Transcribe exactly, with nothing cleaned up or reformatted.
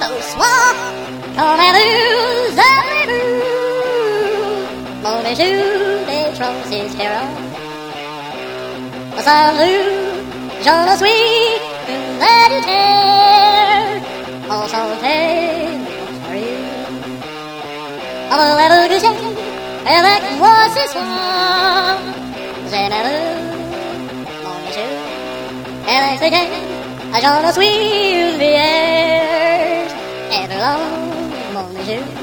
soir, quand la ruse arrive, mon bijou des Trousses Carol. Salut, j'en suis une héréditaire, on s'en fait, on s'arrive. On va lève du ciel, avec moi ce soir, j'aime mon bijou, elle expliquait, j'en suis une vierge, et de l'homme, mon bijou.